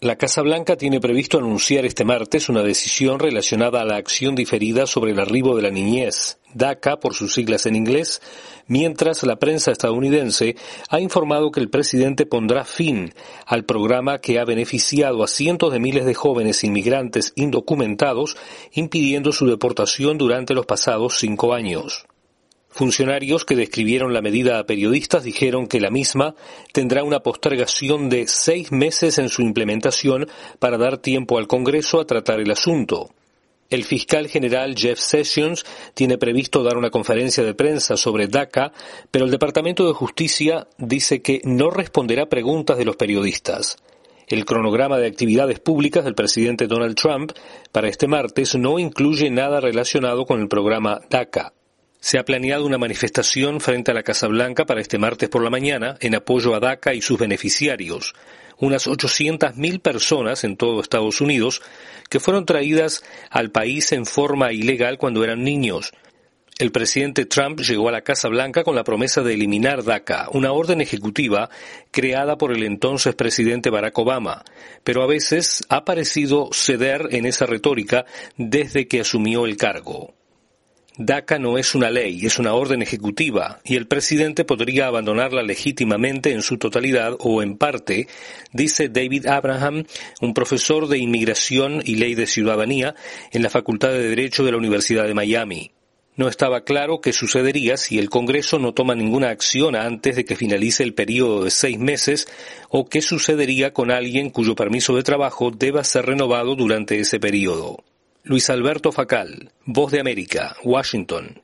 La Casa Blanca tiene previsto anunciar este martes una decisión relacionada a la acción diferida sobre el arribo de la niñez, DACA por sus siglas en inglés, mientras la prensa estadounidense ha informado que el presidente pondrá fin al programa que ha beneficiado a cientos de miles de jóvenes inmigrantes indocumentados, impidiendo su deportación durante los pasados 5 años. Funcionarios que describieron la medida a periodistas dijeron que la misma tendrá una postergación de 6 meses en su implementación para dar tiempo al Congreso a tratar el asunto. El fiscal general Jeff Sessions tiene previsto dar una conferencia de prensa sobre DACA, pero el Departamento de Justicia dice que no responderá preguntas de los periodistas. El cronograma de actividades públicas del presidente Donald Trump para este martes no incluye nada relacionado con el programa DACA. Se ha planeado una manifestación frente a la Casa Blanca para este martes por la mañana en apoyo a DACA y sus beneficiarios. Unas 800.000 personas en todo Estados Unidos que fueron traídas al país en forma ilegal cuando eran niños. El presidente Trump llegó a la Casa Blanca con la promesa de eliminar DACA, una orden ejecutiva creada por el entonces presidente Barack Obama, pero a veces ha parecido ceder en esa retórica desde que asumió el cargo. DACA no es una ley, es una orden ejecutiva, y el presidente podría abandonarla legítimamente en su totalidad o en parte, dice David Abraham, un profesor de Inmigración y Ley de Ciudadanía en la Facultad de Derecho de la Universidad de Miami. No estaba claro qué sucedería si el Congreso no toma ninguna acción antes de que finalice el periodo de 6 meses o qué sucedería con alguien cuyo permiso de trabajo deba ser renovado durante ese periodo. Luis Alberto Facal, Voz de América, Washington.